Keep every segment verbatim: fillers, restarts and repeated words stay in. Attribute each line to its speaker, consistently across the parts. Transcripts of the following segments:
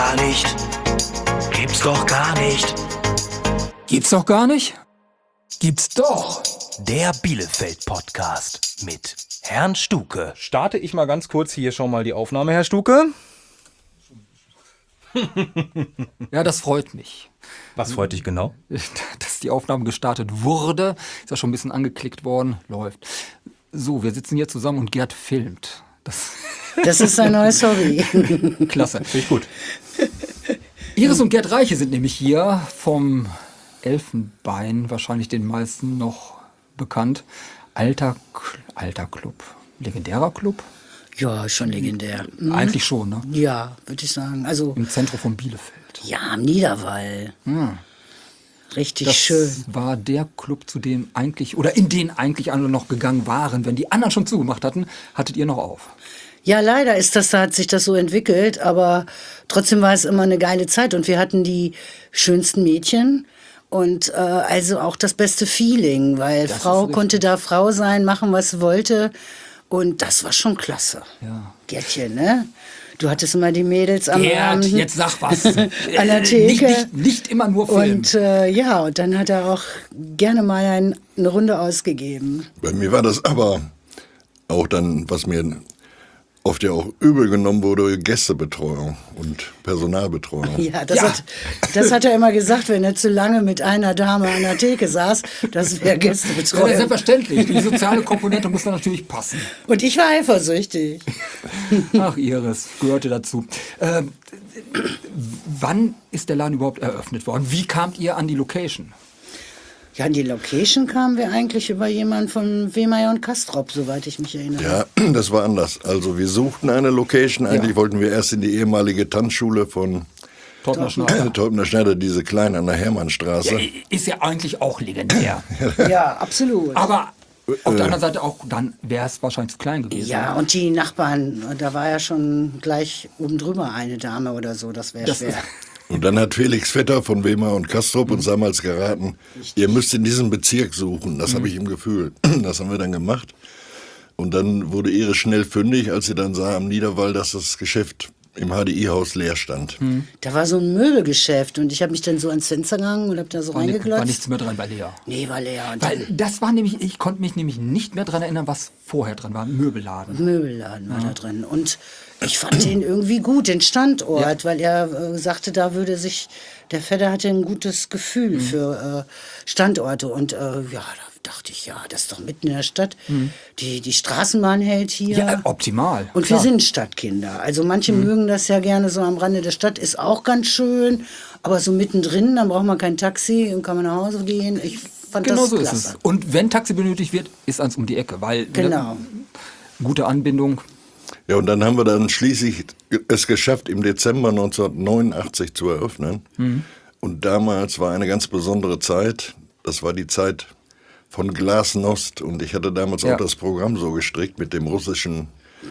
Speaker 1: gar nicht. Gibt's doch gar nicht.
Speaker 2: Gibt's doch gar nicht? Gibt's doch.
Speaker 1: Der Bielefeld-Podcast mit Herrn Stuke.
Speaker 3: Starte ich mal ganz kurz hier schon mal die Aufnahme, Herr Stuke.
Speaker 2: Ja, das freut mich.
Speaker 3: Was freut dich genau?
Speaker 2: Dass die Aufnahme gestartet wurde. Ist ja schon ein bisschen angeklickt worden. Läuft. So, wir sitzen hier zusammen und Gerd filmt. Das,
Speaker 4: das ist sein neues Hobby.
Speaker 2: Klasse.
Speaker 3: Finde ich gut.
Speaker 2: Iris und Gerd Reiche sind nämlich hier vom Elfenbein, wahrscheinlich den meisten noch bekannt. Alter, alter Club. Legendärer Club?
Speaker 4: Ja, schon legendär. Mhm.
Speaker 2: Eigentlich schon, ne?
Speaker 4: Ja, würde ich sagen. Also,
Speaker 2: im Zentrum von Bielefeld.
Speaker 4: Ja, am Niederwall.
Speaker 2: Hm.
Speaker 4: Richtig
Speaker 2: das
Speaker 4: schön.
Speaker 2: Das war der Club, zu dem eigentlich, oder in den eigentlich alle noch gegangen waren. Wenn die anderen schon zugemacht hatten, hattet ihr noch auf.
Speaker 4: Ja, leider ist das, da hat sich das so entwickelt, aber trotzdem war es immer eine geile Zeit und wir hatten die schönsten Mädchen und äh, also auch das beste Feeling, weil das Frau konnte da Frau sein, machen, was sie wollte und das war schon klasse.
Speaker 2: Ja.
Speaker 4: Gärtchen, ne? Du hattest immer die Mädels am
Speaker 2: Gerd,
Speaker 4: Abend.
Speaker 2: jetzt sag was.
Speaker 4: An der Theke.
Speaker 2: Nicht, nicht, nicht immer nur Film.
Speaker 4: Und äh, ja, und dann hat er auch gerne mal ein, eine Runde ausgegeben.
Speaker 5: Bei mir war das aber auch dann, was mir oft ja auch übel genommen wurde, Gästebetreuung und Personalbetreuung.
Speaker 4: Ja, das,
Speaker 2: Ja.
Speaker 4: Hat, das hat er immer gesagt, wenn er zu lange mit einer Dame an der Theke saß, das wäre
Speaker 2: Ja,
Speaker 4: Gästebetreuung.
Speaker 2: selbstverständlich. Die soziale Komponente muss da natürlich passen.
Speaker 4: Und ich war eifersüchtig.
Speaker 2: Ach, Iris, gehörte dazu. Ähm, wann ist der Laden überhaupt eröffnet worden? Wie kamt ihr an die Location?
Speaker 4: Ja, an die Location kamen wir eigentlich über jemanden von Wehmeyer und Kastrop, soweit ich mich erinnere.
Speaker 5: Ja, das war anders. Also wir suchten eine Location. Eigentlich
Speaker 2: Ja.
Speaker 5: wollten wir erst in die ehemalige Tanzschule von
Speaker 2: Tortner Schneider.
Speaker 5: Tortner Schneider, diese kleine an der Hermannstraße.
Speaker 2: Ja, ist ja eigentlich auch legendär.
Speaker 4: Ja, absolut.
Speaker 2: Aber auf der anderen Seite auch, dann wäre es wahrscheinlich zu klein gewesen.
Speaker 4: Ja, und die Nachbarn, da war ja schon gleich oben drüber eine Dame oder so, das wäre
Speaker 2: Das
Speaker 4: schwer.
Speaker 2: ist-
Speaker 5: Und dann hat Felix Vetter von Wehmeyer und Kastrop uns damals geraten, ihr müsst in diesem Bezirk suchen. Das habe ich im Gefühl. Das haben wir dann gemacht. Und dann wurde Iris schnell fündig, als sie dann sah am Niederwall, dass das Geschäft im H D I-Haus leer stand.
Speaker 4: Da war so ein Möbelgeschäft und ich habe mich dann so ans Fenster gegangen und habe da so
Speaker 2: War, ni-
Speaker 4: reingeglotzt.
Speaker 2: war nichts mehr dran bei Lea.
Speaker 4: Nee, war leer. Und
Speaker 2: Weil das war nämlich, ich konnte mich nämlich nicht mehr dran erinnern, was vorher dran war. Ein Möbelladen.
Speaker 4: Möbelladen war da drin. Und ich fand den irgendwie gut, den Standort, weil er äh, sagte, da würde sich, der Vetter hatte ein gutes Gefühl
Speaker 2: Mhm.
Speaker 4: für äh, Standorte. Und äh, ja, da dachte ich, ja, das ist doch mitten in der Stadt. Die, die Straßenbahn hält hier.
Speaker 2: Mhm. Ja, äh, optimal.
Speaker 4: Und
Speaker 2: klar.
Speaker 4: wir sind Stadtkinder. Also manche
Speaker 2: Mhm.
Speaker 4: mögen das ja gerne so am Rande der Stadt, ist auch ganz schön. Aber so mittendrin, dann braucht man kein Taxi und kann man nach Hause gehen. Ich fand
Speaker 2: Genau
Speaker 4: das
Speaker 2: so ist
Speaker 4: klasse.
Speaker 2: es. Und wenn Taxi benötigt wird, ist eins um die Ecke, weil
Speaker 4: Genau.
Speaker 2: ne, gute Anbindung.
Speaker 5: Ja, und dann haben wir dann schließlich es geschafft, im Dezember neunzehnhundertneunundachtzig zu eröffnen. Und damals war eine ganz besondere Zeit. Das war die Zeit von Glasnost. Und ich hatte damals
Speaker 2: Ja.
Speaker 5: auch das Programm so gestrickt mit dem russischen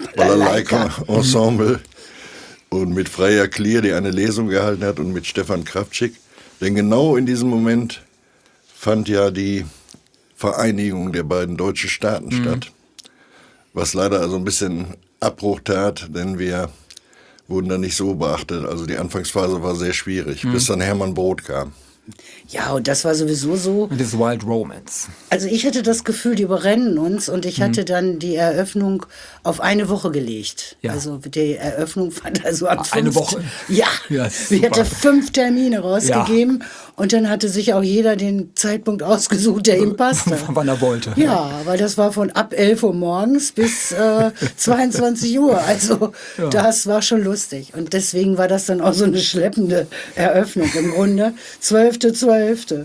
Speaker 5: Balalaika-Ensemble und mit Freya Klier, die eine Lesung gehalten hat, und mit Stefan Kraftschick. Denn genau in diesem Moment fand ja die Vereinigung der beiden deutschen Staaten statt. Was leider also ein bisschen Abbruch tat, denn wir wurden dann nicht so beachtet. Also die Anfangsphase war sehr schwierig, bis dann Hermann Brot kam.
Speaker 4: Ja, und das war sowieso so.
Speaker 2: Das ist Wild Romance.
Speaker 4: Also ich hatte das Gefühl, die überrennen uns und ich hatte dann die Eröffnung auf eine Woche gelegt.
Speaker 2: Ja.
Speaker 4: Also die Eröffnung fand also am
Speaker 2: Eine
Speaker 4: fünften
Speaker 2: Woche?
Speaker 4: Ja,
Speaker 2: Ja,
Speaker 4: wir
Speaker 2: super.
Speaker 4: hatten fünf Termine rausgegeben und dann hatte sich auch jeder den Zeitpunkt ausgesucht, der ihm passte.
Speaker 2: Wann er wollte.
Speaker 4: Ja, weil das war von ab elf Uhr morgens bis äh, zweiundzwanzig Uhr. Also das war schon lustig. Und deswegen war das dann auch so eine schleppende Eröffnung im Grunde. zwölfter zwölfter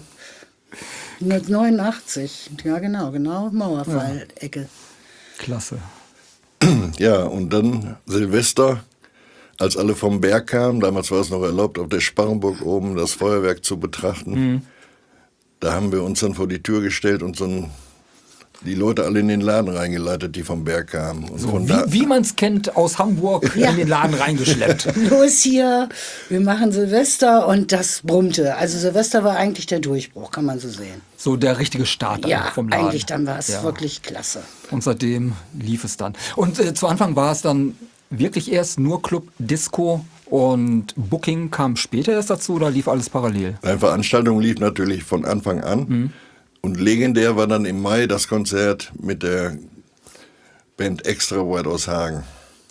Speaker 4: neunzehnhundertneunundachtzig. Ja, genau, genau. Mauerfall-Ecke.
Speaker 2: Klasse.
Speaker 5: Ja, und dann Silvester, als alle vom Berg kamen, damals war es noch erlaubt, auf der Sparrenburg oben das Feuerwerk zu betrachten. Da haben wir uns dann vor die Tür gestellt und so ein, die Leute alle in den Laden reingeleitet, die vom Berg kamen. Und von da,
Speaker 2: Wie, wie man es kennt aus Hamburg,
Speaker 4: Ja.
Speaker 2: in den Laden reingeschleppt.
Speaker 4: Los hier, wir machen Silvester und das brummte. Also Silvester war eigentlich der Durchbruch, kann man so sehen.
Speaker 2: So der richtige Start dann
Speaker 4: Ja,
Speaker 2: vom Laden.
Speaker 4: eigentlich dann war es
Speaker 2: Ja.
Speaker 4: wirklich klasse.
Speaker 2: Und seitdem lief es dann. Und äh, zu Anfang war es dann wirklich erst nur Club, Disco Und Booking kam später erst dazu oder lief alles parallel?
Speaker 5: Die Veranstaltung lief natürlich von Anfang an. Mhm. Und legendär war dann im Mai das Konzert mit der Band Extra Wide aus Hagen.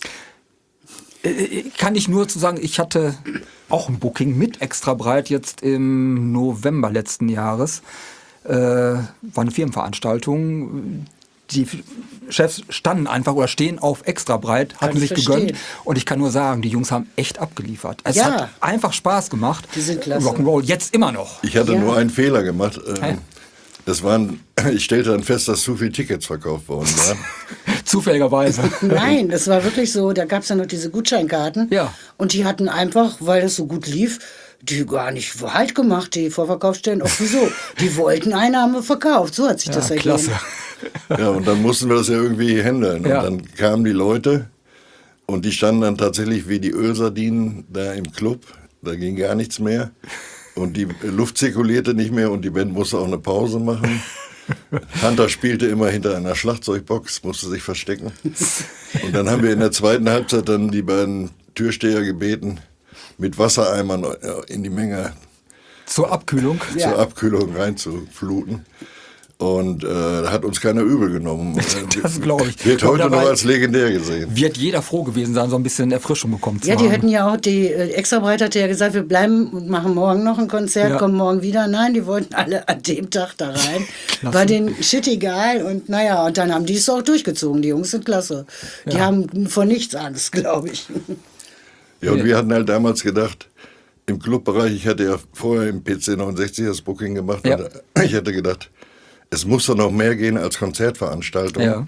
Speaker 2: Äh, kann ich nur zu sagen, ich hatte auch ein Booking mit Extra Breit jetzt im November letzten Jahres. Äh, war eine Firmenveranstaltung. Die Chefs standen einfach oder stehen auf Extra Breit, hatten sich
Speaker 4: verstehen.
Speaker 2: gegönnt. Und ich kann nur sagen, die Jungs haben echt abgeliefert. Es
Speaker 4: Ja.
Speaker 2: hat einfach Spaß gemacht.
Speaker 4: Die sind klasse.
Speaker 2: Rock'n'Roll, jetzt immer noch.
Speaker 5: Ich hatte
Speaker 4: Ja.
Speaker 5: nur einen Fehler gemacht. Ähm,
Speaker 2: Hä?
Speaker 5: Das waren, ich stellte dann fest, dass zu viele Tickets verkauft worden waren.
Speaker 2: Zufälligerweise.
Speaker 4: Nein, das war wirklich so, da gab es ja noch diese Gutscheinkarten.
Speaker 2: Ja.
Speaker 4: Und die hatten einfach, weil es so gut lief, die gar nicht Halt gemacht, die Vorverkaufsstellen. Auch wieso? Die wollten eine, haben wir verkauft. So hat sich das
Speaker 2: Ja,
Speaker 4: ergeben.
Speaker 2: klasse.
Speaker 5: Ja, und dann mussten wir das ja irgendwie handeln.
Speaker 2: Ja.
Speaker 5: Und dann kamen die Leute und die standen dann tatsächlich wie die Ölsardinen da im Club. Da ging gar nichts mehr. Und die Luft zirkulierte nicht mehr und die Band musste auch eine Pause machen. Hunter spielte immer hinter einer Schlagzeugbox, musste sich verstecken. Und dann haben wir in der zweiten Halbzeit dann die beiden Türsteher gebeten, mit Wassereimern in die Menge
Speaker 2: Zur Abkühlung.
Speaker 4: Ja.
Speaker 5: zur Abkühlung reinzufluten. Und äh, hat uns keiner übel genommen.
Speaker 2: Das glaube ich.
Speaker 5: Wird
Speaker 2: Aber
Speaker 5: heute noch
Speaker 2: dabei
Speaker 5: als legendär gesehen.
Speaker 2: Wird jeder froh gewesen sein, so ein bisschen Erfrischung bekommen zu
Speaker 4: Ja, die
Speaker 2: haben.
Speaker 4: hätten ja auch, die äh, Extrabreit hatte ja gesagt, wir bleiben und machen morgen noch ein Konzert,
Speaker 2: Ja.
Speaker 4: kommen morgen wieder. Nein, die wollten alle an dem Tag da rein. War denen shit egal und naja, und dann haben die es auch durchgezogen. Die Jungs sind klasse. Die haben vor nichts Angst, glaube ich.
Speaker 5: Ja, und wir hatten halt damals gedacht, im Clubbereich, ich hatte ja vorher im P C neunundsechzig das Booking gemacht,
Speaker 2: Ja.
Speaker 5: und ich hätte gedacht, es muss doch noch mehr gehen als Konzertveranstaltung.
Speaker 2: Ja.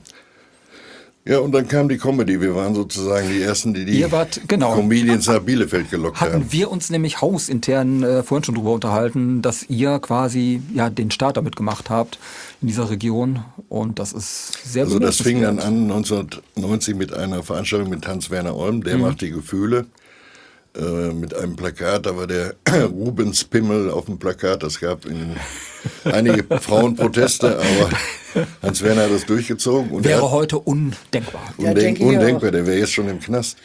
Speaker 5: Ja, und dann kam die Comedy. Wir waren sozusagen die Ersten, die die
Speaker 2: Ihr wart, genau.
Speaker 5: Comedians nach Bielefeld gelockt
Speaker 2: Hatten
Speaker 5: haben.
Speaker 2: wir uns nämlich hausintern äh, vorhin schon drüber unterhalten, dass ihr quasi ja den Start damit gemacht habt in dieser Region und das ist sehr
Speaker 5: Also das fing dann
Speaker 2: bemerkenswert.
Speaker 5: an neunzehnhundertneunzig mit einer Veranstaltung mit Hans-Werner Olm, der
Speaker 2: Mhm.
Speaker 5: macht die Gefühle, äh, mit einem Plakat, da war der Rubens Pimmel auf dem Plakat, das gab in einige Frauenproteste, aber Hans-Werner hat das durchgezogen. Und er
Speaker 2: Wäre
Speaker 5: hat,
Speaker 2: heute undenkbar.
Speaker 4: Ja,
Speaker 5: Undenk
Speaker 4: denke ich
Speaker 5: undenkbar, der wäre jetzt schon im Knast.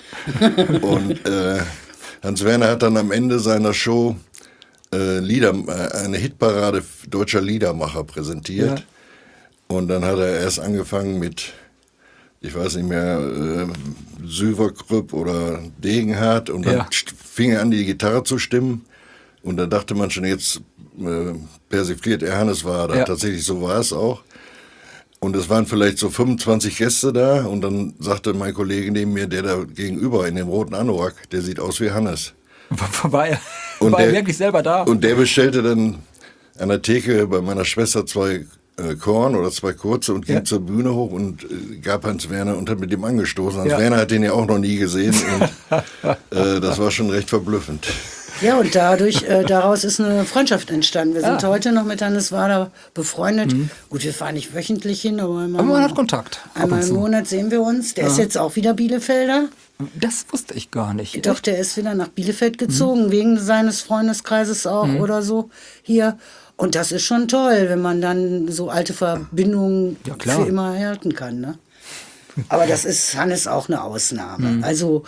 Speaker 5: Und äh, Hans-Werner hat dann am Ende seiner Show äh, Lieder, äh, eine Hitparade deutscher Liedermacher präsentiert.
Speaker 2: Ja.
Speaker 5: Und dann hat er erst angefangen mit, ich weiß nicht mehr, äh, Süverkrüpp oder Degenhardt. Und dann
Speaker 2: Ja.
Speaker 5: st- fing er an, die Gitarre zu stimmen. Und da dachte man schon, jetzt äh, persifliert er Hannes Wader.
Speaker 2: Ja.
Speaker 5: Tatsächlich, so war es auch. Und es waren vielleicht so fünfundzwanzig Gäste da. Und dann sagte mein Kollege neben mir, der da gegenüber in dem roten Anorak, der sieht aus wie Hannes.
Speaker 2: War er,
Speaker 5: Und
Speaker 2: war er
Speaker 5: der-
Speaker 2: wirklich selber da?
Speaker 5: Und der bestellte dann an der Theke bei meiner Schwester zwei äh, Korn oder zwei kurze und ging
Speaker 2: Ja.
Speaker 5: zur Bühne hoch und äh, gab Hans Werner und hat mit dem angestoßen. Hans
Speaker 2: Ja.
Speaker 5: Werner hat den ja auch noch nie gesehen und äh, das war schon recht verblüffend.
Speaker 4: Ja, und dadurch, äh, daraus ist eine Freundschaft entstanden. Wir sind
Speaker 2: Ah.
Speaker 4: heute noch mit Hannes Wader befreundet. Gut, wir fahren nicht wöchentlich hin, aber einmal,
Speaker 2: Aber man hat Kontakt. ab
Speaker 4: einmal
Speaker 2: und
Speaker 4: im
Speaker 2: zu.
Speaker 4: Monat sehen wir uns. Der ist jetzt auch wieder Bielefelder.
Speaker 2: Das wusste ich gar nicht.
Speaker 4: Doch, der ist wieder nach Bielefeld gezogen, wegen seines Freundeskreises auch oder so hier. Und das ist schon toll, wenn man dann so alte Verbindungen
Speaker 2: Ja, klar.
Speaker 4: für immer erhalten kann. Ne? Aber das ist Hannes auch eine Ausnahme. Also,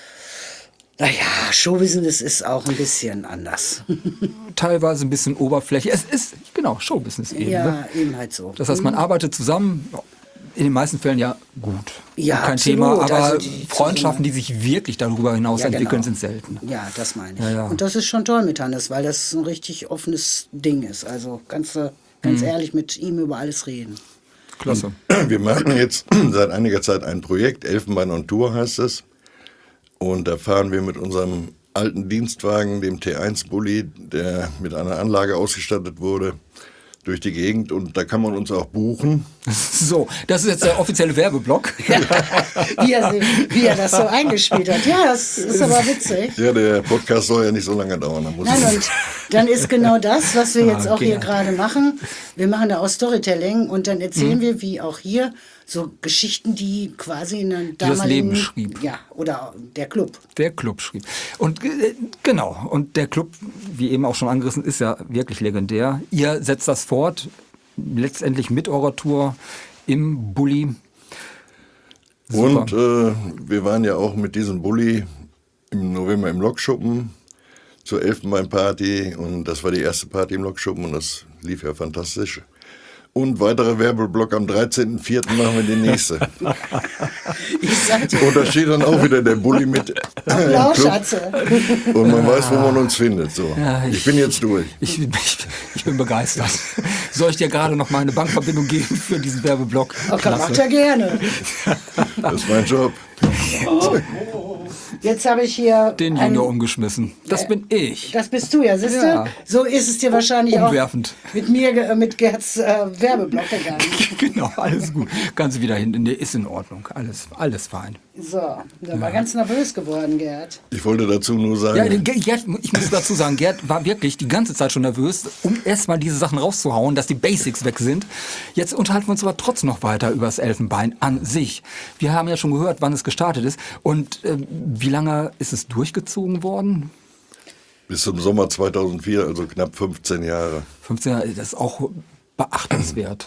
Speaker 4: naja, Showbusiness ist auch ein bisschen anders.
Speaker 2: Teilweise ein bisschen Oberfläche. Es ist, genau, Showbusiness eben.
Speaker 4: Ja,
Speaker 2: Ne?
Speaker 4: eben halt so.
Speaker 2: Das heißt, man arbeitet zusammen, in den meisten Fällen ja gut.
Speaker 4: Ja,
Speaker 2: Kein
Speaker 4: absolut.
Speaker 2: Thema, aber
Speaker 4: Also die-
Speaker 2: Freundschaften, die sich wirklich darüber hinaus
Speaker 4: Ja,
Speaker 2: entwickeln,
Speaker 4: genau.
Speaker 2: sind selten.
Speaker 4: Ja, das meine ich.
Speaker 2: Ja, ja.
Speaker 4: Und das ist schon toll mit Hannes, weil das ein richtig offenes Ding ist. Also kannst du ganz
Speaker 2: Mhm.
Speaker 4: ehrlich mit ihm über alles reden.
Speaker 2: Klasse.
Speaker 5: Wir machen jetzt seit einiger Zeit ein Projekt, Elfenbein on Tour heißt es. Und da fahren wir mit unserem alten Dienstwagen, dem T eins Bulli, der mit einer Anlage ausgestattet wurde, durch die Gegend. Und da kann man uns auch buchen.
Speaker 2: So, das ist jetzt der offizielle Werbeblock.
Speaker 4: Wie er, wie er das so eingespielt hat. Ja, das ist aber witzig.
Speaker 5: Ja, der Podcast soll ja nicht so lange dauern. Da muss
Speaker 4: Nein,
Speaker 5: ich-
Speaker 4: und dann ist genau das, was wir jetzt
Speaker 2: Ah,
Speaker 4: auch hier
Speaker 2: genial.
Speaker 4: gerade machen. Wir machen da auch Storytelling und dann
Speaker 2: Mhm.
Speaker 4: erzählen wir, wie auch hier, so Geschichten, die quasi in der
Speaker 2: das
Speaker 4: damaligen...
Speaker 2: Leben schrieb.
Speaker 4: Ja, oder der Club.
Speaker 2: Der Club schrieb. Und äh, genau, und der Club, wie eben auch schon angerissen, ist ja wirklich legendär. Ihr setzt das fort, letztendlich mit eurer Tour im Bulli. Super.
Speaker 5: Und äh, wir waren ja auch mit diesem Bulli im November im Lokschuppen zur Elfenbein-Party und das war die erste Party im Lokschuppen und das lief ja fantastisch. Und weiterer Werbeblock am dreizehnten vierten machen wir die nächste.
Speaker 4: Ich sag dir.
Speaker 5: Und da steht dann auch wieder der Bulli mit äh,
Speaker 4: Applaus,
Speaker 5: im Club.
Speaker 4: Schatze.
Speaker 5: Und man weiß, wo man uns findet. So.
Speaker 2: Ja,
Speaker 5: ich, ich bin jetzt durch.
Speaker 2: Ich, ich, ich bin begeistert. Soll ich dir gerade noch mal eine Bankverbindung geben für diesen Werbeblock?
Speaker 4: Okay, macht er gerne.
Speaker 5: Das ist mein Job.
Speaker 4: Jetzt habe ich hier
Speaker 2: Den
Speaker 4: einen-
Speaker 2: Junior umgeschmissen. Das bin ich.
Speaker 4: Das bist du ja, siehst du?
Speaker 2: Ja.
Speaker 4: So ist es dir wahrscheinlich
Speaker 2: Umwerfend.
Speaker 4: auch mit mir, ge- mit Gerds äh, Werbeblock gegangen.
Speaker 2: Genau, alles gut. Kannst du wieder hin. Nee, ist in Ordnung. Alles, alles fein.
Speaker 4: So, da war ganz nervös geworden, Gerd.
Speaker 5: Ich wollte dazu nur sagen,
Speaker 2: Ja, Ge- Gerd, ich muss dazu sagen, Gerd war wirklich die ganze Zeit schon nervös, um erstmal diese Sachen rauszuhauen, dass die Basics weg sind. Jetzt unterhalten wir uns aber trotzdem noch weiter über das Elfenbein an sich. Wir haben ja schon gehört, wann es gestartet ist. Und äh, wie lange ist es durchgezogen worden?
Speaker 5: bis zum Sommer zweitausendvier, also knapp fünfzehn Jahre.
Speaker 2: fünfzehn Jahre, das ist auch beachtenswert.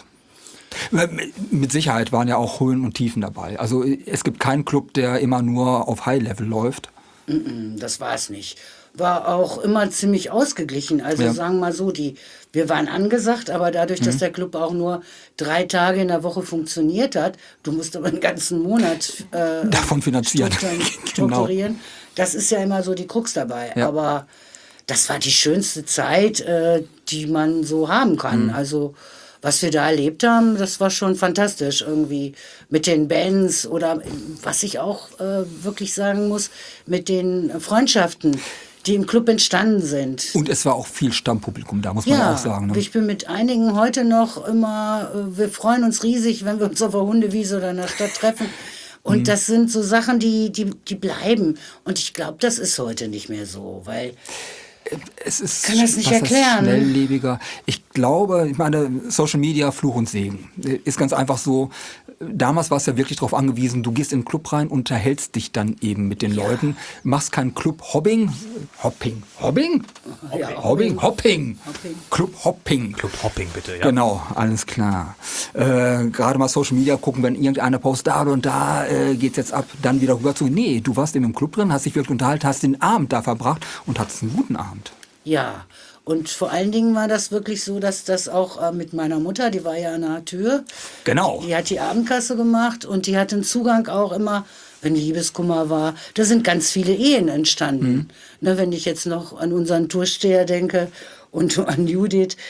Speaker 2: Mit Sicherheit waren ja auch Höhen und Tiefen dabei. Also es gibt keinen Club, der immer nur auf High-Level läuft.
Speaker 4: Das war es nicht. War auch immer ziemlich ausgeglichen. Also
Speaker 2: Ja.
Speaker 4: sagen wir mal so, die, wir waren angesagt, aber dadurch, dass der Club auch nur drei Tage in der Woche funktioniert hat, du musst aber einen ganzen Monat äh,
Speaker 2: Davon finanzieren.
Speaker 4: strukturieren,
Speaker 2: Genau.
Speaker 4: strukturieren. Das ist ja immer so die Krux dabei.
Speaker 2: Ja.
Speaker 4: Aber das war die schönste Zeit, äh, die man so haben kann.
Speaker 2: Mhm.
Speaker 4: Also was wir da erlebt haben, das war schon fantastisch irgendwie mit den Bands oder was ich auch äh, wirklich sagen muss, mit den Freundschaften, die im Club entstanden sind.
Speaker 2: Und es war auch viel Stammpublikum da, muss man
Speaker 4: Ja,
Speaker 2: auch sagen. Ne?
Speaker 4: ich bin mit einigen heute noch immer, äh, wir freuen uns riesig, wenn wir uns auf der Hundewiese oder in der Stadt treffen. Und
Speaker 2: Mhm.
Speaker 4: das sind so Sachen, die, die, die bleiben. Und ich glaube, das ist heute nicht mehr so, weil
Speaker 2: Es ist
Speaker 4: kann das nicht
Speaker 2: was heißt
Speaker 4: erklären.
Speaker 2: schnelllebiger. Ich glaube, ich meine, Social Media, Fluch und Segen. Ist ganz einfach so. Damals war es ja wirklich darauf angewiesen, du gehst in den Club rein, unterhältst dich dann eben mit den Leuten, machst kein Club-Hobbing. Hopping. Hobbing?
Speaker 4: Ja,
Speaker 2: Hobbing.
Speaker 4: Hopping.
Speaker 2: Hopping. Club-Hopping.
Speaker 3: Club Hopping bitte, ja.
Speaker 2: Genau, alles klar. Äh, Gerade mal Social Media gucken, wenn irgendeiner postet, da und da äh, geht's jetzt ab, dann wieder rüber zu. Nee, du warst eben im Club drin, hast dich wirklich unterhalten, hast den Abend da verbracht und hattest einen guten Abend.
Speaker 4: ja. Und vor allen Dingen war das wirklich so, dass das auch äh, mit meiner Mutter, die war ja an der Tür,
Speaker 2: Genau.
Speaker 4: die hat die Abendkasse gemacht und die hat den Zugang auch immer, wenn Liebeskummer war. Da sind ganz viele Ehen entstanden. Ne, wenn ich jetzt noch an unseren Toursteher denke und an Judith,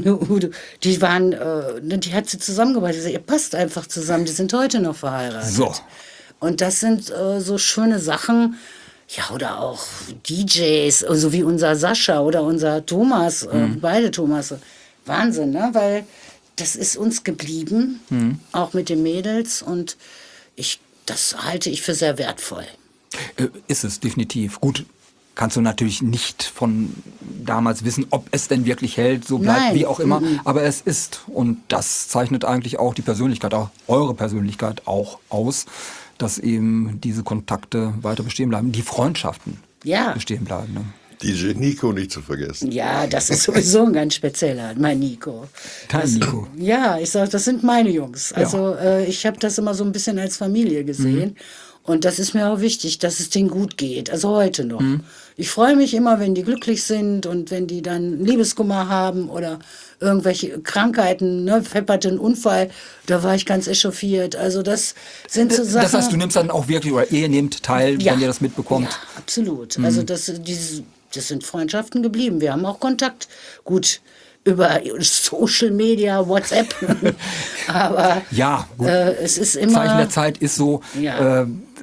Speaker 4: die waren, äh, ne, die hat sie zusammengebracht. Die sagt, ihr passt einfach zusammen, die sind heute noch verheiratet.
Speaker 2: So.
Speaker 4: Und das sind äh, so schöne Sachen. Ja, oder auch D Js, so wie unser Sascha oder unser Thomas, äh, beide Thomasse. Wahnsinn, ne? Weil das ist uns geblieben, auch mit den Mädels. Und ich, das halte ich für sehr wertvoll.
Speaker 2: Äh, ist es definitiv. Gut, kannst du natürlich nicht von damals wissen, ob es denn wirklich hält, so bleibt,
Speaker 4: Nein.
Speaker 2: wie auch immer. Aber es ist. Und das zeichnet eigentlich auch die Persönlichkeit, auch eure Persönlichkeit auch aus, dass eben diese Kontakte weiter bestehen bleiben, die Freundschaften
Speaker 4: Ja.
Speaker 2: bestehen bleiben. Ne?
Speaker 5: D J Nico nicht zu vergessen.
Speaker 4: Ja, das ist sowieso ein ganz spezieller, mein Nico.
Speaker 2: Dein
Speaker 4: das,
Speaker 2: Nico.
Speaker 4: Ja, ich sag, das sind meine Jungs. Also äh, ich habe das immer so ein bisschen als Familie gesehen. Und das ist mir auch wichtig, dass es denen gut geht. Also heute noch. Ich freue mich immer, wenn die glücklich sind und wenn die dann Liebeskummer haben oder irgendwelche Krankheiten, ne, fepperten Unfall, da war ich ganz echauffiert. Also das sind so Sachen.
Speaker 2: Das heißt, du nimmst dann auch wirklich, oder ihr nehmt teil,
Speaker 4: Ja.
Speaker 2: wenn ihr das mitbekommt.
Speaker 4: Ja, absolut. Also das, dieses, das sind Freundschaften geblieben. Wir haben auch Kontakt. Gut, über Social Media, WhatsApp. Aber
Speaker 2: Ja, gut.
Speaker 4: äh, es ist immer...
Speaker 2: Zeichen der Zeit ist so,
Speaker 4: Ja.
Speaker 2: äh,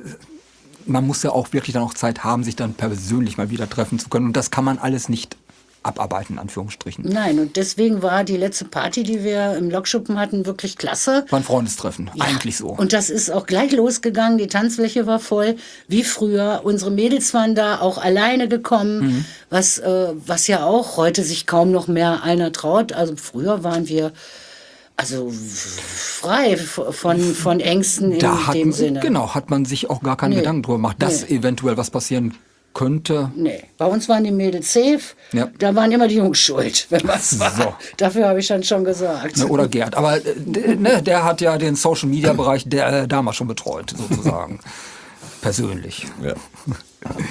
Speaker 2: man muss ja auch wirklich dann auch Zeit haben, sich dann persönlich mal wieder treffen zu können. Und das kann man alles nicht abarbeiten, in Anführungsstrichen.
Speaker 4: Nein, und deswegen war die letzte Party, die wir im Lokschuppen hatten, wirklich klasse.
Speaker 2: War ein Freundestreffen,
Speaker 4: Ja.
Speaker 2: eigentlich so.
Speaker 4: Und das ist auch gleich losgegangen. Die Tanzfläche war voll, wie früher. Unsere Mädels waren da, auch alleine gekommen,
Speaker 2: Mhm.
Speaker 4: was, äh, was ja auch heute sich kaum noch mehr einer traut. Also früher waren wir also frei f- von, von Ängsten in
Speaker 2: da hat,
Speaker 4: dem Sinne.
Speaker 2: Genau, hat man sich auch gar keinen
Speaker 4: Nee.
Speaker 2: Gedanken drüber gemacht, dass
Speaker 4: Nee.
Speaker 2: eventuell was passieren könnte.
Speaker 4: Nee, bei uns waren die Mädels safe.
Speaker 2: Ja.
Speaker 4: Da waren immer die Jungs schuld, wenn was war.
Speaker 2: So.
Speaker 4: Dafür habe ich dann schon gesagt.
Speaker 2: Ne, oder Gerd. Aber äh, d- ne, der hat ja den Social-Media-Bereich der äh, damals schon betreut, sozusagen. Persönlich.
Speaker 5: Ja.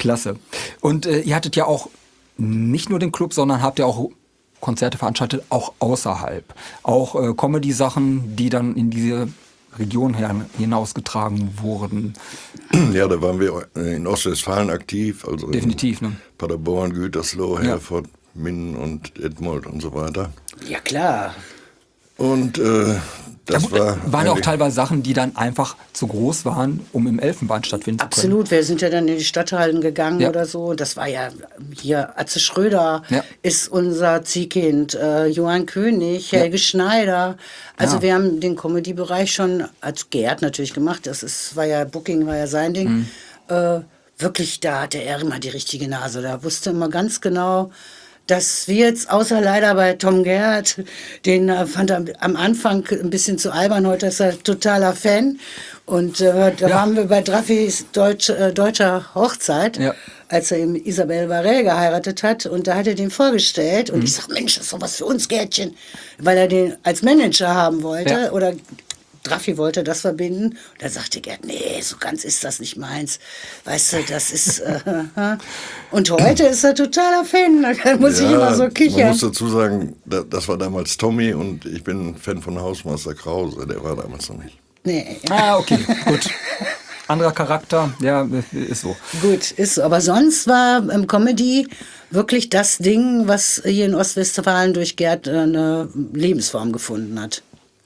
Speaker 2: Klasse. Und äh, ihr hattet ja auch nicht nur den Club, sondern habt ihr auch Konzerte veranstaltet, auch außerhalb. Auch äh, Comedy-Sachen, die dann in diese Region hinausgetragen wurden.
Speaker 5: Ja, da waren wir in Ostwestfalen aktiv. Also
Speaker 2: definitiv, ne?
Speaker 5: Paderborn, Gütersloh,
Speaker 2: Ja.
Speaker 5: Herford, Minden und Detmold und so weiter.
Speaker 4: Ja, klar.
Speaker 5: Und äh, das
Speaker 2: Da
Speaker 5: war...
Speaker 2: waren ja auch
Speaker 5: eigentlich-
Speaker 2: teilweise Sachen, die dann einfach zu groß waren, um im Elfenbein stattfinden zu können.
Speaker 4: Absolut, wir sind ja dann in die Stadthallen gegangen
Speaker 2: Ja.
Speaker 4: oder so. Das war ja hier, Atze Schröder
Speaker 2: Ja.
Speaker 4: ist unser Ziehkind, äh, Johann König, Helge Schneider. Also
Speaker 2: Ja.
Speaker 4: wir haben den Comedy-Bereich schon, als Gerd natürlich gemacht, das ist, war ja, Booking war ja sein Ding.
Speaker 2: Mhm.
Speaker 4: Äh, wirklich, da hatte er immer die richtige Nase. Da wusste immer ganz genau, dass wir jetzt, außer leider bei Tom Gerhardt, den äh, fand er am Anfang ein bisschen zu albern, heute ist er totaler Fan. Und äh, da
Speaker 2: Ja.
Speaker 4: waren wir bei Draffis Deutsch, äh, deutscher Hochzeit,
Speaker 2: Ja.
Speaker 4: als er eben Isabel Varell geheiratet hat. Und da hat er den vorgestellt. Und
Speaker 2: Mhm.
Speaker 4: ich sag, Mensch, das ist doch was für uns, Gärtchen. Weil er den als Manager haben wollte.
Speaker 2: Ja.
Speaker 4: Oder Draffi wollte das verbinden. Und da sagte Gerd, nee, so ganz ist das nicht meins. Weißt du, das ist... Äh, und heute ist er totaler Fan. Da muss ich immer so
Speaker 5: Man
Speaker 4: kichern.
Speaker 5: muss dazu sagen, da- das war damals Tommy und ich bin Fan von Hausmeister Krause, der war damals noch nicht.
Speaker 4: Nee.
Speaker 2: Ah, okay, gut. Anderer Charakter, ja, ist so.
Speaker 4: Gut, ist so. Aber sonst war ähm, Comedy wirklich das Ding, was hier in Ostwestfalen durch Gerd äh, eine Lebensform gefunden hat.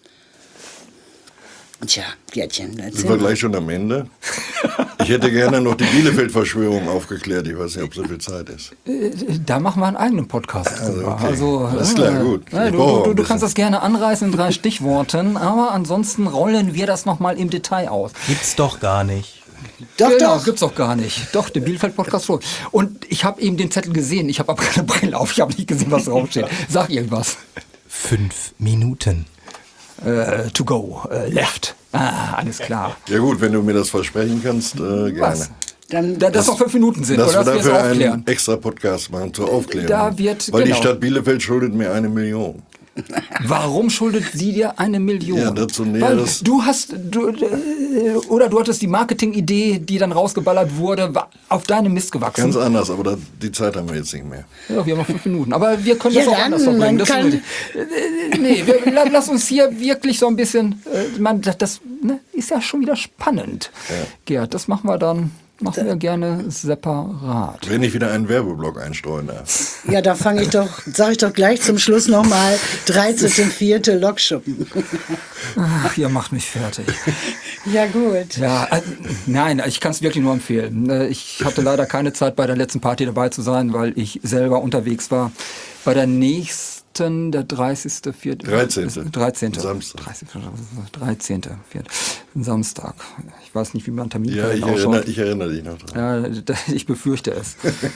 Speaker 4: Tja, Gerdchen,
Speaker 5: Sind
Speaker 4: erzähl
Speaker 5: wir
Speaker 4: mal.
Speaker 5: gleich schon am Ende? Ich hätte gerne noch die Bielefeld-Verschwörung aufgeklärt. Ich weiß nicht, ob so viel Zeit ist.
Speaker 2: Da machen wir einen eigenen Podcast drüber.
Speaker 5: okay.
Speaker 2: Also,
Speaker 5: Alles klar, gut.
Speaker 2: Ja,
Speaker 5: Ich
Speaker 2: du,
Speaker 5: brauche auch
Speaker 2: du,
Speaker 5: ein
Speaker 2: du
Speaker 5: bisschen.
Speaker 2: kannst das gerne anreißen in drei Stichworten, aber ansonsten rollen wir das nochmal im Detail aus.
Speaker 3: Gibt's doch gar nicht.
Speaker 4: Doch,
Speaker 2: genau,
Speaker 4: doch.
Speaker 2: gibt's doch gar nicht. Doch, der Bielefeld-Podcast schon. Und ich habe eben den Zettel gesehen. Ich habe aber keine Brille auf. Ich habe nicht gesehen, was draufsteht. Sag irgendwas.
Speaker 3: Fünf Minuten.
Speaker 2: Äh, to go, äh, left. Ah, alles klar.
Speaker 5: Ja gut, wenn du mir das versprechen kannst, äh, gerne.
Speaker 2: Was?
Speaker 4: Dann,
Speaker 2: Da, das noch fünf Minuten sind,
Speaker 5: Dass
Speaker 2: oder
Speaker 5: wir
Speaker 2: dass wir es
Speaker 5: dafür
Speaker 2: aufklären.
Speaker 5: einen extra Podcast machen zur Aufklärung.
Speaker 2: Da wird-
Speaker 5: Weil
Speaker 2: genau.
Speaker 5: die Stadt Bielefeld schuldet mir eine Million.
Speaker 2: Warum schuldet sie dir eine Million?
Speaker 5: Ja, dazu
Speaker 2: Weil
Speaker 5: Näheres.
Speaker 2: du hast, du, äh, oder du hattest die Marketingidee, die dann rausgeballert wurde, war auf deinem Mist gewachsen.
Speaker 5: Ganz anders, aber da, die Zeit haben wir jetzt nicht mehr.
Speaker 2: Ja, wir haben noch fünf Minuten. Aber wir können
Speaker 4: Ja,
Speaker 2: das auch
Speaker 4: dann,
Speaker 2: anders verbringen.
Speaker 4: dann
Speaker 2: Das
Speaker 4: kann-
Speaker 2: ist, äh, nee, wir, la- lass uns hier wirklich so ein bisschen, äh, man, das, das ne, ist ja schon wieder spannend. Gerd, das machen wir dann, machen wir gerne separat.
Speaker 5: Wenn ich wieder einen Werbeblock einstreuen darf.
Speaker 4: ja, da fange ich doch, sage ich doch gleich zum Schluss nochmal, dreizehnter vierte Lokschuppen.
Speaker 2: Ach, ihr macht mich fertig.
Speaker 4: Ja, gut.
Speaker 2: Ja, äh, nein, ich kann es wirklich nur empfehlen. Äh, Ich hatte leider keine Zeit, bei der letzten Party dabei zu sein, weil ich selber unterwegs war. Bei der nächsten, der dreißigste vierte
Speaker 5: dreizehnte
Speaker 2: dreizehnte
Speaker 5: Samstag.
Speaker 2: dreizehnte vierte Samstag. Ich weiß nicht, wie mein Termin
Speaker 5: Ja, ich
Speaker 2: ausschaut.
Speaker 5: erinnere, ich erinnere dich noch dran.
Speaker 2: Ja, da- ich befürchte es.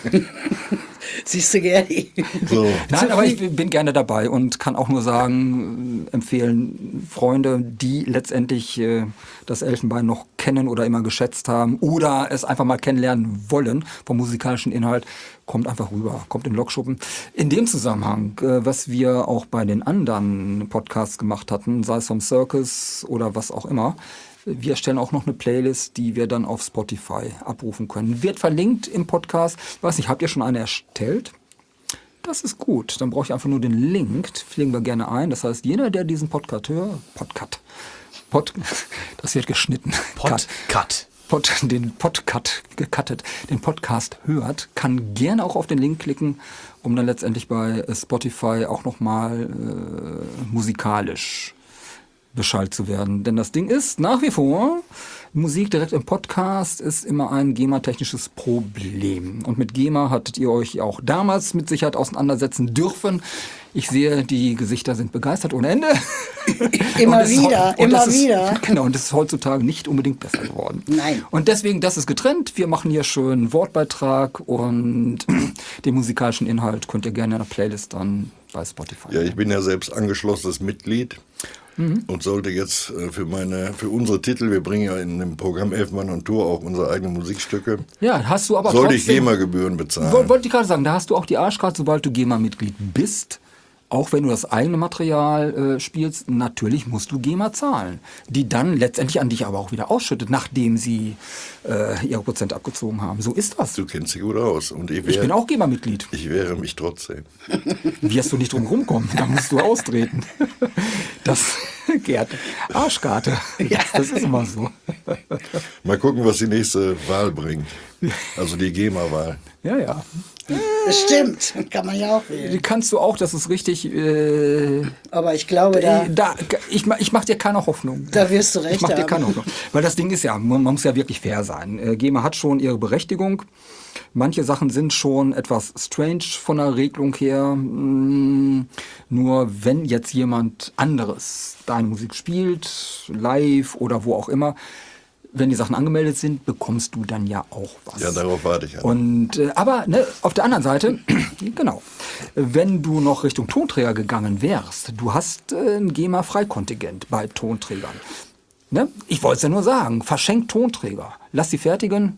Speaker 4: Siehst du, Gerdi?
Speaker 5: So.
Speaker 2: Nein, aber ich bin gerne dabei und kann auch nur sagen, äh, empfehlen, Freunde, die letztendlich äh, das Elfenbein noch kennen oder immer geschätzt haben oder es einfach mal kennenlernen wollen vom musikalischen Inhalt, kommt einfach rüber, kommt in den Lokschuppen. In dem Zusammenhang, äh, was wir auch bei den anderen Podcasts gemacht hatten, sei es vom Circus oder was auch immer, wir stellen auch noch eine Playlist, die wir dann auf Spotify abrufen können. Wird verlinkt im Podcast. Weiß nicht, habt ihr schon eine erstellt? Das ist gut. Dann brauche ich einfach nur den Link. Pflegen wir gerne ein. Das heißt, jeder, der diesen Podcast hört, Podcast, Pod, das wird geschnitten.
Speaker 3: Pod, Cut.
Speaker 2: Pod, den Podcast gecuttet, den Podcast hört, kann gerne auch auf den Link klicken, um dann letztendlich bei Spotify auch nochmal äh, musikalisch beschallt zu werden. Denn das Ding ist nach wie vor, Musik direkt im Podcast ist immer ein GEMA-technisches Problem. Und mit GEMA hattet ihr euch auch damals mit Sicherheit auseinandersetzen dürfen. Ich sehe, die Gesichter sind begeistert ohne Ende.
Speaker 4: Immer
Speaker 2: Und es ist
Speaker 4: wieder,
Speaker 2: heu- und
Speaker 4: immer
Speaker 2: es ist,
Speaker 4: wieder.
Speaker 2: Genau, und es ist heutzutage nicht unbedingt besser geworden.
Speaker 4: Nein.
Speaker 2: Und deswegen, das ist getrennt. Wir machen hier schön Wortbeitrag und den musikalischen Inhalt könnt ihr gerne in der Playlist dann bei Spotify.
Speaker 5: Ja, ich bin ja selbst angeschlossenes Mitglied und sollte jetzt äh, für meine, für unsere Titel, wir bringen ja in dem Programm Elfenbein on Tour auch unsere eigenen Musikstücke,
Speaker 2: Ja, hast du aber
Speaker 5: sollte ich
Speaker 2: trotzdem...
Speaker 5: GEMA-Gebühren bezahlen.
Speaker 2: Woll- Wollte ich gerade sagen, da hast du auch die Arschkarte, sobald du GEMA-Mitglied bist. auch wenn du das eigene Material äh, spielst, natürlich musst du GEMA zahlen, die dann letztendlich an dich aber auch wieder ausschüttet, nachdem sie äh, ihre Prozent abgezogen haben. So ist das.
Speaker 5: Du kennst dich gut aus. Und ich, wär,
Speaker 2: Ich bin auch GEMA-Mitglied.
Speaker 5: Ich wehre mich trotzdem.
Speaker 2: Wirst du nicht drum rumkommen, da musst du austreten. Das, Gerd, Arschkarte. Das, das ist immer so.
Speaker 5: Mal gucken, was die nächste Wahl bringt. Also die GEMA-Wahl.
Speaker 2: Ja, ja.
Speaker 4: Das stimmt, kann man ja auch wählen.
Speaker 2: Die kannst du auch, das ist richtig. Äh,
Speaker 4: Aber ich glaube, da,
Speaker 2: da, ich, ma- ich mach dir keine Hoffnung.
Speaker 4: da wirst du recht
Speaker 2: Ich mach dir
Speaker 4: haben.
Speaker 2: keine Hoffnung. Weil das Ding ist ja, man, man muss ja wirklich fair sein. Äh, GEMA hat schon ihre Berechtigung. Manche Sachen sind schon etwas strange von der Regelung her. Mm, nur wenn jetzt jemand anderes deine Musik spielt, live oder wo auch immer, wenn die Sachen angemeldet sind, bekommst du dann ja auch was.
Speaker 5: Ja, darauf warte ich. An.
Speaker 2: Und äh, aber ne, auf der anderen Seite, genau, wenn du noch Richtung Tonträger gegangen wärst, du hast äh, ein GEMA-Freikontingent bei Tonträgern. Ne? Ich wollte es ja nur sagen, verschenkt Tonträger. Lass die fertigen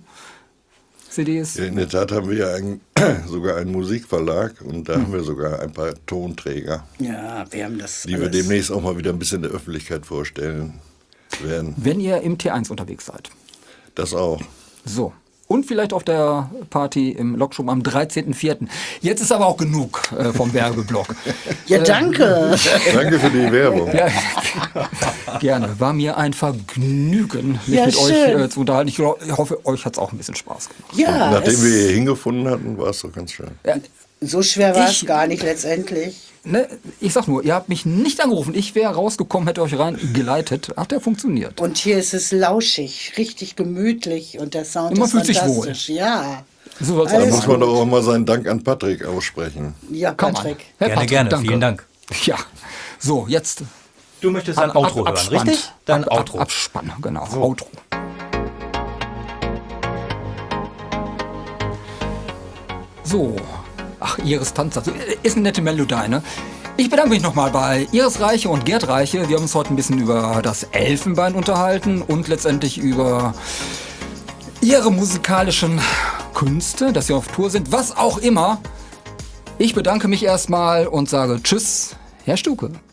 Speaker 2: C Ds.
Speaker 5: Ja, in der Tat haben wir ja ein, sogar einen Musikverlag und da hm. haben wir sogar ein paar Tonträger,
Speaker 4: Ja, wir haben das
Speaker 5: die wir
Speaker 4: alles.
Speaker 5: demnächst auch mal wieder ein bisschen der Öffentlichkeit vorstellen werden.
Speaker 2: Wenn ihr im T eins unterwegs seid.
Speaker 5: Das auch.
Speaker 2: So. Und vielleicht auf der Party im Lockshop am dreizehnten vierten Jetzt ist aber auch genug äh, vom Werbeblock.
Speaker 4: Ja, danke.
Speaker 5: Danke für die Werbung.
Speaker 2: Ja, gerne. War mir ein Vergnügen, mich
Speaker 4: Ja,
Speaker 2: mit euch
Speaker 4: schön.
Speaker 2: äh, zu unterhalten. Ich, glaub, ich hoffe, euch hat es auch ein bisschen Spaß gemacht.
Speaker 4: Ja,
Speaker 5: Nachdem
Speaker 4: es,
Speaker 5: wir hier hingefunden hatten, war es doch ganz schön.
Speaker 2: Ja,
Speaker 4: so schwer war es
Speaker 2: Ich-
Speaker 4: gar nicht letztendlich.
Speaker 2: ne, ich sag nur, ihr habt mich nicht angerufen. Ich wäre rausgekommen, hätte euch reingeleitet. Hat der funktioniert.
Speaker 4: Und hier ist es lauschig, richtig gemütlich und der Sound
Speaker 2: Und man
Speaker 4: ist
Speaker 2: fühlt sich
Speaker 4: fantastisch. Ja,
Speaker 2: So soll's
Speaker 5: Da
Speaker 4: Alles
Speaker 2: auch
Speaker 5: muss
Speaker 2: sein.
Speaker 5: man doch auch mal seinen Dank an Patrick aussprechen.
Speaker 4: ja,
Speaker 2: Kann man.
Speaker 4: Patrick.
Speaker 2: Herr
Speaker 3: Gerne,
Speaker 2: Patrick,
Speaker 3: gerne.
Speaker 2: danke.
Speaker 3: Vielen Dank.
Speaker 2: Ja, so, jetzt
Speaker 3: Du möchtest ein
Speaker 2: Ab-
Speaker 3: Outro
Speaker 2: Ab-
Speaker 3: hören,
Speaker 2: Abspann.
Speaker 3: richtig? Dann
Speaker 2: Ab- Ab-
Speaker 3: Outro.
Speaker 2: Abspann, genau. Outro. So. Ach, Iris Tanzer. Ist eine nette Melodie, ne? Ich bedanke mich nochmal bei Iris Reiche und Gerd Reiche. Wir haben uns heute ein bisschen über das Elfenbein unterhalten und letztendlich über ihre musikalischen Künste, dass sie auf Tour sind, was auch immer. Ich bedanke mich erstmal und sage Tschüss, Herr Stuke.